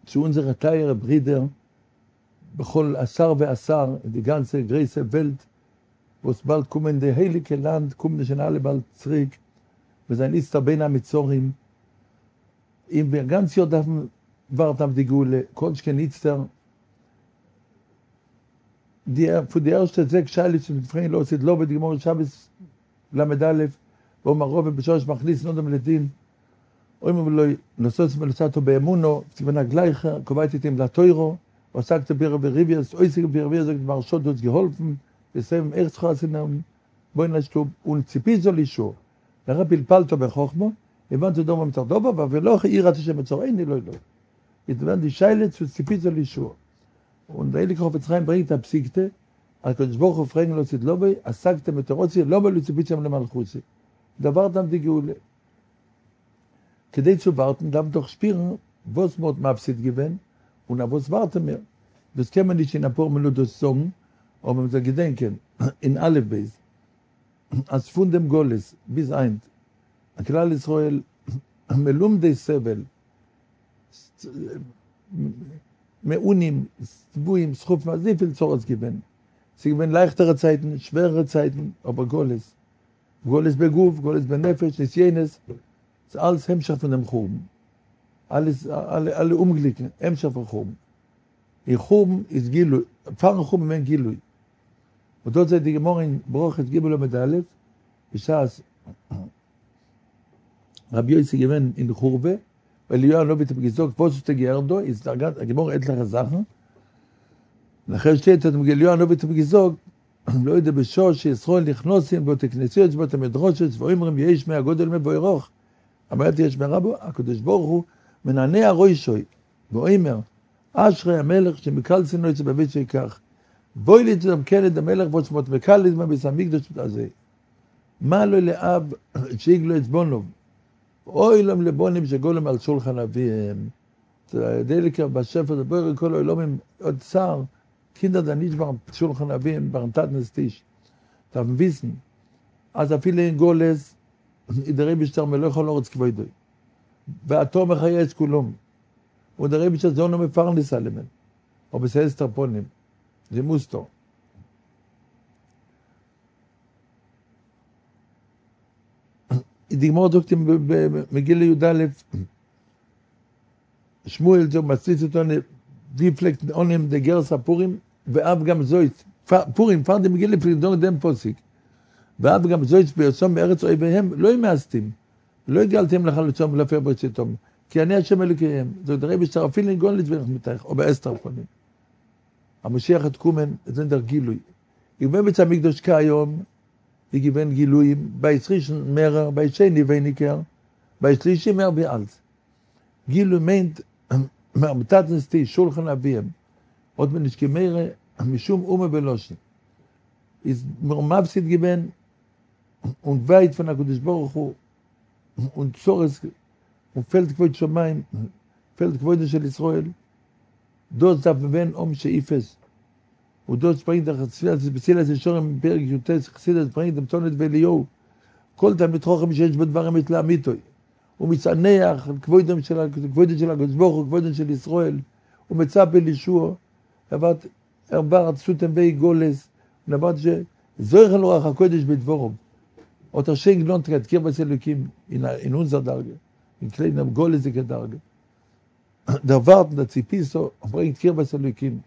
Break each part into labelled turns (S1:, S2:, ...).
S1: zu unserer Teile Brüder, bechol Asar ve'Asar, die ganze große Welt, wo es bald kommen, der heilige Land, kommen schon alle bald zurück, wir sind ist da beina mit Zorim, im ganz Jahr darf man warten auf die Gule, konntest nichts da, für die erste 6 Scheile zu befreien, los ist Lobe, die Gemorre Shabbos, Lamed Aleph, wo man Rove בשורש מכניס נודם לדין, אומרים לו, נוסוס ולסתו באמונו, סיבנה גלייכה, קובעת איתם לתוירו, ועסקת ביר וריביאס, אויסיק ביר וריביאס, מרשות uns geholfen, וסיים איך צריכה עשינו, בואי נשתו, ונציפיזו לישור. לרב פלפלתו בחוכמו, הבנתי דומה מתרדובה, ולא עירת השם מצור, אין לי לא. התבנתי שיילץ וציפיזו לישור. ואיליק חופץ חיים ברית הפסיקתה, הקדוש ברוך הוא פרנג לא צדלובי, עסקתם בתורוצי, לא בלו ציפיתם למלכוסי. dawarten die Geule. Kedei zu warten, darf doch spüren, was mod mapsit gewen und was warten wir. Das kann man nicht in ein paar Minuten sagen, aber man soll gedenken, in alle Beis, als von dem Goles bis ein, Klal Israel, melum de Sevel, meunim, zbuim, schufma, sehr viel Zorz gewen. Sie gewen leichtere Zeiten, schwerere Zeiten, aber Goles beguf, Goles benefesh, Nisjenes, das ist alles Hemmschaft von dem Chum. Alle Umglicken, Hemmschaft von Chum. Die Chum ist Gilui, Pfarrer Chum ist Gilui. Und dort sagt die Gemorre in Broch, es gibt mit Aleph, Bishas, Rabbi Yossi gewinnt in der Churve, weil Johan לא ביתם gesagt, was ist der Gerdo, ist der Gemorre etliche Sachen. Nachher steht, dass Johan לא ביתם gesagt, לא יודע בשור שישראל נכנוסים בו תכנסיות בו המדרושת ואומרים יש מהגודל מבוירוך אמרתי יש מרבו הקדוש ברוך הוא מנענע רוישוי ואומר אשרי המלך שמקלצין לו את זה בבית שיקח בואי לתמכן את המלך ועוצמות מקל לזמן בסמיקדוש הזה מה לו לאב שיגלו את בונוב אוי להם לבונים שגולם על שולחן אביהם דליקר בשפר דבר כל אילומים עוד צער Kinder da nicht beim Schulchan Avim, beim Tatnestisch. Darf man wissen, als viele in Goles, in der Rebischter Melochon Loretz Kvoidoi. ואתו מחיה את כולם. und der Rebischter Sohn noch מפרן לסלמן. או בסייס טרפונים. זה מוסטו. דגמור דוקטים בגיל י"א, שמואל זה מצליץ אותו wie pflegt onem der Gersa Purim, ואב גם זויץ, פורים, פרדם גיל לפרידון דם פוסיק, ואב גם זויץ ביוצום בארץ אויביהם, לא ימאסתם, לא הגלתם לך לצום ולהפר ברצתם, כי אני השם אלוקיהם, זאת הרבי שתרפיל לנגון לדברך מתייך, או באסתר פונים. המשיח את קומן, זה נדר גילוי. יגבן בצע מקדוש כהיום, יגבן גילויים, בישרישן מרר, בישני ויניקר, בישלישי מר באלץ. גילוי מיינט, מהמתתנסתי שולחן אביהם, עוד מנשכמרה, משום אומה ולושן. מרמבסית גיבן, und weit von der Gottes Baruch Hu, und Zores, und Feld Kvod Shamayim, Feld Kvod של ישראל, dort darf man שאיפס, und dort springt der Chatzfiat, das Bezieler ist schon im Berg Jutes, Chassidas bringt dem Tonet ואליהו, כל תלמיד חוכם שיש בדברים מתלעמיתו, הוא מצענח על כבודם של הקדוש ברוך הוא, כבודם של ישראל, הוא מצפה לישוע, ארבע רצותם בי גולס, ונאמרת שזורך על רוח הקודש בדבורם, oder schenk non tret kirbas elokim in unser Darge, in kleinem golesige Darge. Der warten der Zipiso bringt kirbas elokim.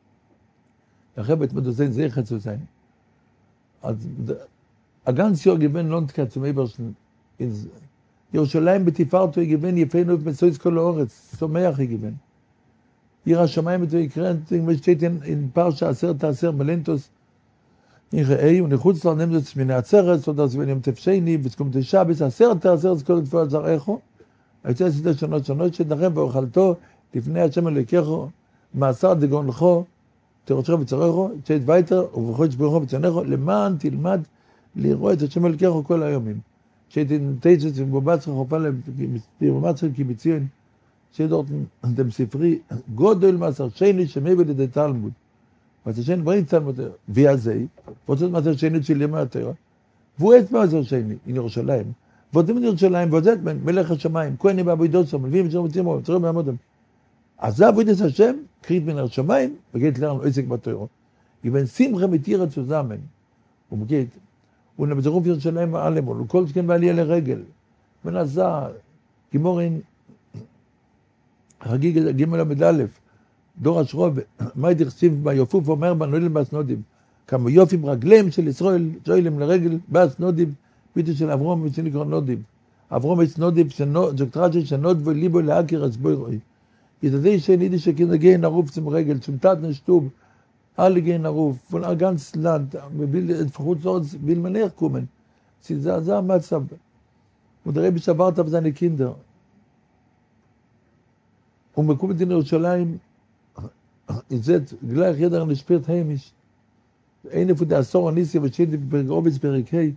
S1: Der Rebet mit sein sicher zu sein. Also a ganz Jahr gewen non tret zum Ebersten in Jerusalem betifarto gewen jefen auf mit so koloretz, so mehr gewen. Ihre Schamaim mit Ukraine, mit steht in Parsha 10 Melentos in Rei und חוץ לו נמד את מיני עצרת, או דאז בנים תפשייני, ותקום תשע, בעשרת כל תפוע על זרעךו, הייתה עשית שונות שתנחם ואוכלתו, לפני השם אלוקיכו, מעשר דגון לכו, תרוצך וצריכו, תשית וייטר, ובחוד שבריכו וצנכו, למען תלמד לראות את השם אלוקיכו כל היומים. תשית תשת ובבצר חופה לבבצר כי בציון, תשית אתם ספרי, גודל מעשר שני שמי לידי תלמוד. Was ist denn bringt dann wie er sei? Was ist das schöne zu leben der? Wo ist was so schön in Jerusalem? Wo dem in Jerusalem, wo seit man Melech Shamayim, Kohen Babidot, wie wir zum zurück beim Modem. אז זה עבודת השם, קריט מן השמיים, וgeht lernen עסק בתורה. wenn Simcha mit ihr zusammen, geht, und am Zeruf Jerusalem allem, und כל שכן בעלייה לרגל, ונעשה, גמורין, חגיג ג' עמד א', דור השרוב, מה דכסיב ביופוף אומר בנוילים באסנודים, כמה יופים רגליהם של ישראל, שואלים לרגל באסנודים, ביטו של אברום ושנקרא נודים. אברום אסנודים, זוקטרצ'ה שנוד וליבו להכיר הסבוי רואי. יתדי שנידי שכנגן ערוף צם רגל, צומתת נשטוב, alle gehen auf von ein ganzes Land, in Verhutsorts will man herkommen. Sie sagen, Matzab. Und der Rebbe wartet auf seine Kinder. Und man kommt in Jerusalem, ihr seht, gleich jeder spürt heimisch. Eine von der Asor Anissi, was steht in Bergobitz, Berikei,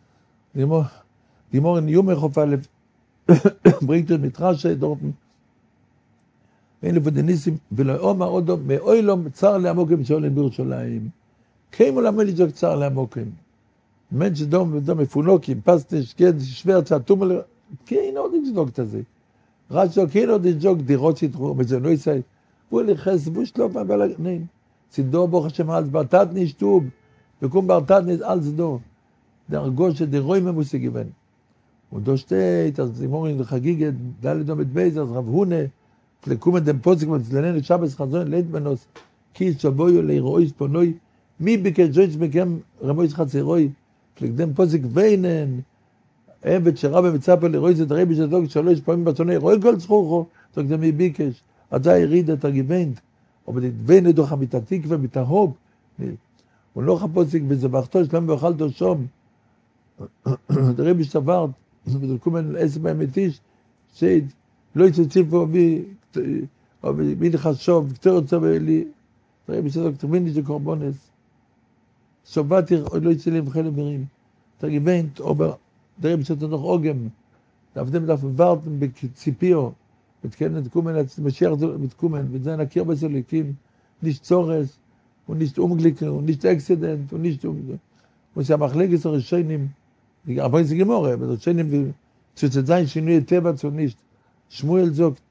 S1: die morgen Jumech auf bringt mit Rasche dort. Eine von den Nissim, ולאומר עודו, מאוילום צר לעמוקים שואלים בירושלים. כמו למה לזוג צר לעמוקים? מנש דום ודום מפונוקים, פסטש, כן, שוורץ, צעתום, כן, עוד לזוג את זה. רשו, כן, עוד לזוג דירות שיתחו, וזה לא יצא. הוא הלכס, והוא שלום, אבל נין. צידו ברוך השם, אז ברטת נשתוב, וקום ברטת נשאל צדו. דרגו שדרוי ממוסי גיוון. ודו שתית, אז אמורים לחגיגת, דלי דום את בייז, אז רב הונה, Kommen dem Posig mit Zlenen Shabbos Chazon Leitmanos ki shaboyu leirois ponoi mi bikejoch bekem ramois Chatzeroi dem Posig weinen evet shara b'mitzapa leirois et Rebbe shazog shalosh פעמים בצונai roi kol tzchucho zog dem mi bikesh ada irid et agivent aber dit weine doch mit atikve mit ahob und noch a Posig bezabachto shlam b'ochalto shom der Rebbe shavart und kommen es beim Tisch seid לא יצציל פה בי, או בי לחשוב, קצר רוצה לי, תראה בסדר, תבין לי שקורבונס, שובתי, עוד לא יצא לי בחלם מירים, תגיבנט, או תראה בסדר נוח אוגם, תעבדם דף וברתם בציפיו, ותכנת קומן, משיח מתקומן, וזה נכיר בסוליקים, נישט צורס, ונישט אומגליקר, ונישט אקסידנט, ונישט ושהמחלקת הראשונים, אבל זה גמורה, הראשונים, שצאת זין שינוי טבע צו נישט, שמואל זוגט,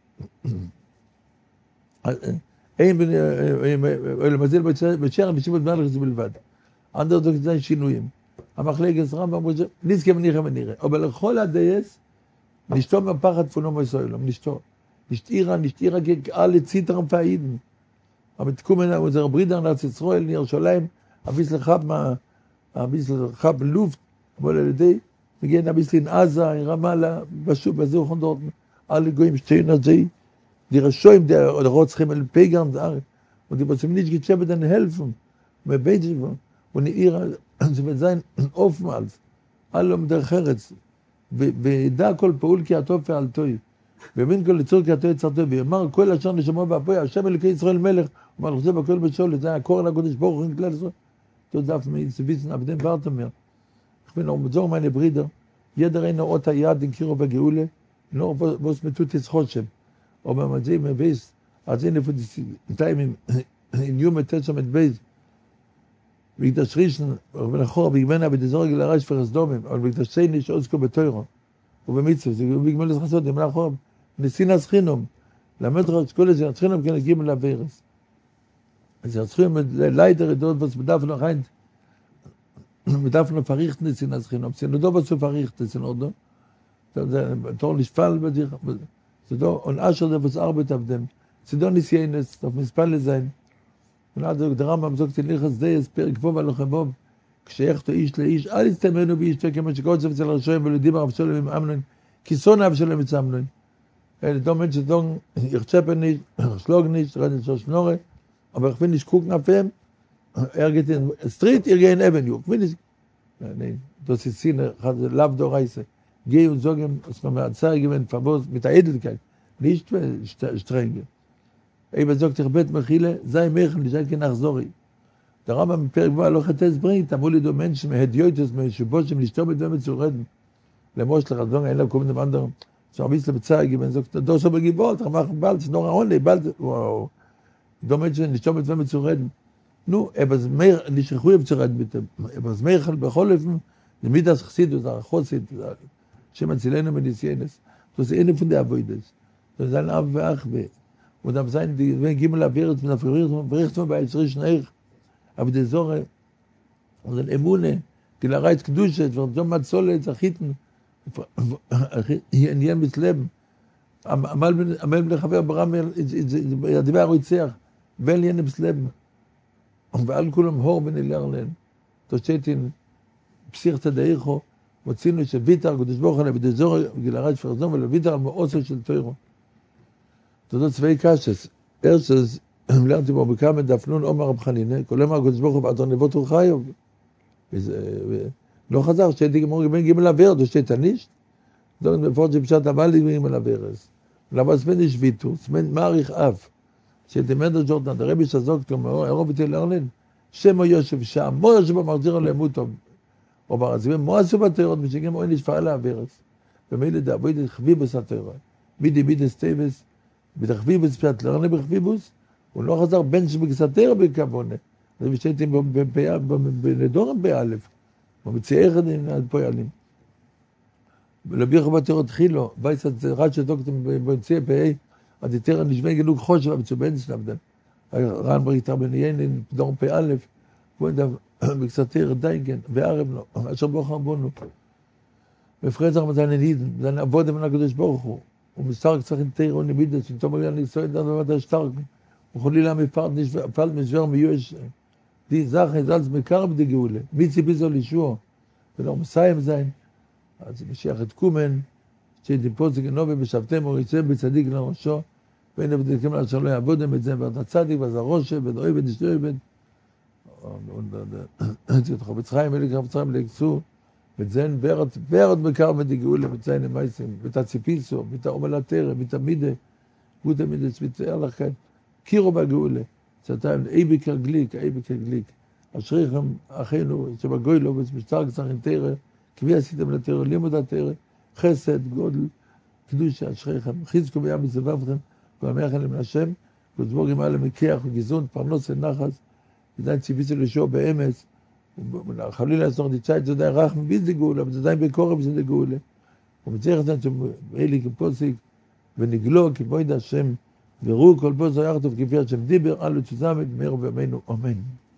S1: למזל בצ'ר בשיבות מלך זה בלבד. אנדר זוגט זה שינויים. המחלקת רמב"ם אמרו, נזכה ונראה ונראה. אבל לכל הדייס, נשתו מפחד פונו מסוילום, נשתו. נשתירה כעל לציטרם פעידן. אבל תקומן, זה ברידר נארץ ישראל, לירושלים, אביס לחב לופט, אבל על ידי, מגיע אביס לין עזה, רמאללה, בזו חונדות, alle goyim stehen als sie, die Rashoim, der Rotschim, el Pegern, und die müssen nicht geschäbt dann helfen, mit Beizivon, und sie wird sein oftmals, alle der Cheretz, וידע כל פעול כי הטוב פעלתוי, והבין כל ליצור כי הטוב יצרתוי, ואמר כל אשר נשמו והפוי, השם אלוקי ישראל מלך, ומר חושב בכל בשול, זה היה קורן הקודש ברוך הוא כלל ישראל, תודף מסביצן עבדים ורטמר, וכבין אורמזור מיינה ברידר, ידר אינו אות היד, דנקירו בגאולה, nur was mit tut jetzt heute aber man sieht man weiß als eine von die Time in New Testament base wie das Riesen wenn er wie wenn aber die Sorge der Reich für das Dom und wie das sehen nicht auskommen beteurer und mit so wie man das hat dem nach ניסין הסחינום למד רק כל זה הסחינום כן ג' לווירס אז הסחינום leider dort was bedarf noch ein bedarf noch verrichten ניסין הסחינום sind nur was zu verrichten sind oder der nicht fall bei dir so und asher der was arbeitet auf dem sie doch nicht sehen ist auf mispalle sein und also Drama am sagt לי חסדי הספר כבוב על חבוב כשיחתו איש לאיש אל יסתמנו באיש כמו שקוד זה אצל הרשעים ולדים אבשלום עם אמנון כי שונא אבשלום את אמנון אלה דומת שדון יחצ'פן nicht schlug nicht redet so schnore aber ich will nicht gucken auf ihm geht in Street gehen Avenue will ich nein das ist Szene hat Love do Reise geh und sagen es noch zeigen wenn Verbot mit der Edelkeit nicht streng aber sagt ich bet machile sei mir nicht nach zori der Rambam בפרק ו' לא חטא ברית אמרו לי דומן שמהדיוט es שבו שמלשתום בדמת צורדן למוש לחזון אין לה כל מיני anderen so ein bisschen bezeigen wenn sagt da so begebot machen bald noch only bald wow דומן שנשתום בדמת צורדן נו aber mehr nicht ruhig zu reden mit dem aber mehr בכל אופן damit das Chassidus der Chossid שמציילנו מניסיינס das ist eine von der Avoides das ist ein Ab und Ach und am sein die wenn gimel abert mit verricht von bei Israel schnell aber die Sorge und der Emune die Reiz Kedusha und so mal soll zachiten hier in jedem Leben einmal לחבר ברם הדבר הוא יצח ואין לי בסלב ועל כולם הור בני לרלן תושטין פסיכת דאיכו מוצינו שוויתר קדוש ברוך הוא בדזור גילרד פרזום ולוויתר על מאוסל של תוירו תודות צבאי קשס ארסס לרנתי בו בכמה דפנון עומר רב חנינה כלומר קדוש ברוך הוא בעתר נבות ורחיוב לא חזר שהייתי גמור בין גימל עבר תושטית הנישט זאת בפורט שפשט עמל לי גימל עברס למה סמן השביטו, סמן מעריך אף שתמדר ג'ורדן, הרבי שזוק כמו אירוב איתי לרלין שמו יושב שם, מו יושב במחזיר על למותו או ברזיבים, מו עשו בתירות משגים אוי נשפעה לעברס ומילי דאבוי דחביבוס התירות מידי סטייבס בתחביבוס פשט לרלין בחביבוס הוא לא חזר בין שבגסתר בכבונה זה משתייתים בנדורם באלף ומציעי אחד עם פועלים ולביח בתירות חילו בייסת רד שתוקתם בנציע פעי עד יותר נשמע גנוג חושב המצובן שלמדן רן בריתר בניין דורם פי א' הוא נדב בקסתר דיינגן וערב לו אשר ברוך רבונו מפחד מתן נגיד זה נעבוד עם הקדוש ברוך הוא ומסתרק צריך תירו נמידס שתום אליין ניסוי דם ובד השתרק וחולי לה מפרד משבר מיוש די זכי זלץ מקר בדי גאולה מי ציפי זו לישוע ולא מסיים זין אז משיח את קומן, שתיפול סגנובי בשבתם או יצא בצדיק לראשו, ואין הבדלכם על שלא יעבודם את זה, ואתה צדיק, ואז הראשה, ודאוי ודשתוי וד, חפץ חיים אלי חפץ חיים לקצו, ותזיין ורד בקר מדיגאולה, ותזיין למייסים, ותציפיסו, ותאום התרא, ותמידה, ותמידה צביצה לכם, קירו בגאולה, צאתיים, אי ביקר גליק, אשריכם אחינו, שבגוי לו, ושמשטר קצחין תרא, כבי עשיתם לתרא, לימוד התרא, חסד, גודל, קדושה, אשריכם, חזקו בים בסבבכם, ואמרכם למען השם, וזבור עם עלם מכיח וגזון, פרנוס ונחס, עדיין ציפיסו לשוע באמץ, חלילה לסנור דיצ'אי, זה די רח מביז לגאולה, וזה די בקורם זה לגאולה. ומצליח לסנור שאלי כפוסיק, ונגלו כבויד השם, וראו כל בו זו יחטוף כפי השם דיבר, אלו תזמת, מאיר ובימינו, אמן.